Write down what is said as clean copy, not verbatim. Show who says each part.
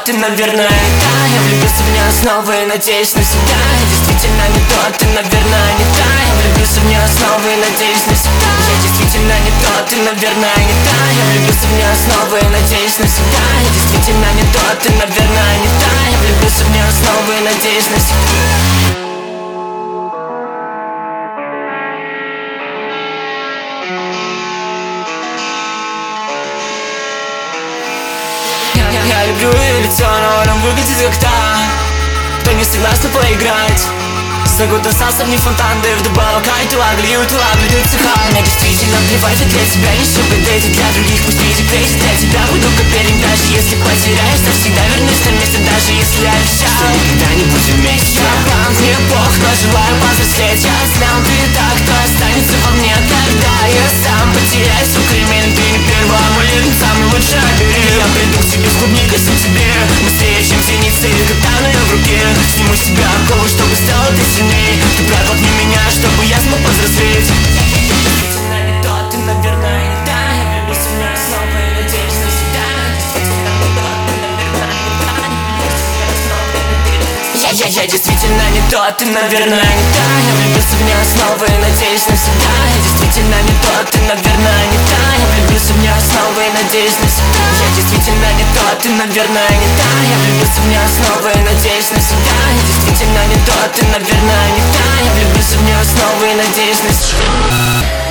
Speaker 1: ты, наверное, не та. Я влюбился в нее снова и надеюсь навсегда. Я действительно не тот, ты, наверное, не та. Я влюбился в нее снова и надеюсь навсегда. Я действительно не тот, ты, наверное, не та. Я влюбился в нее снова и надеюсь навсегда. Я действительно не тот, ты, наверное, не та. Я влюбился в нее снова и надеюсь навсегда. Я люблю ее лицо, но она выглядит как та, кто не согласна поиграть. Загодно сасом не фонтан, да и вдобавок ай, ты лагли, ты цеха. Мне действительно плевать, для тебя не шугадейти, для других пусть не депрессия. Для тебя буду капелем, даже если потеряешь, навсегда вернусь на место, даже если обещал, что никогда не будем вместе. Я панк, мне бог, но желаю повзрослеть. Я знал, ты так, кто останется во мне, когда я сам потеряюсь в кремен. Ты не первый, а мой лирик самый лучший оберег. Я приду к тебе с клубникой в сентябре, быстрее, чем зеница или катана ее в руке. Сниму с себя оковы, чтобы стало ты сильнее. Ты протолкни меня, чтобы я смог повзрослеть. Действительно не тот, ты, наверное, не та. Я влюбился в нее снова и надеюсь навсегда. Действительно не тот, ты, наверное, не та. Я действительно не тот, ты, наверное, не та. Я влюбился в нее снова и надеюсь навсегда. Я действительно не тот, ты, наверное, не та. Я влюбился в нее снова и надеюсь навсегда. Я действительно не тот, ты, наверное, не та. Я влюбился в нее снова и надеюсь навсегда. Я действительно не тот, ты, наверное, не та. Я влюбился в нее снова и надеюсь навсегда.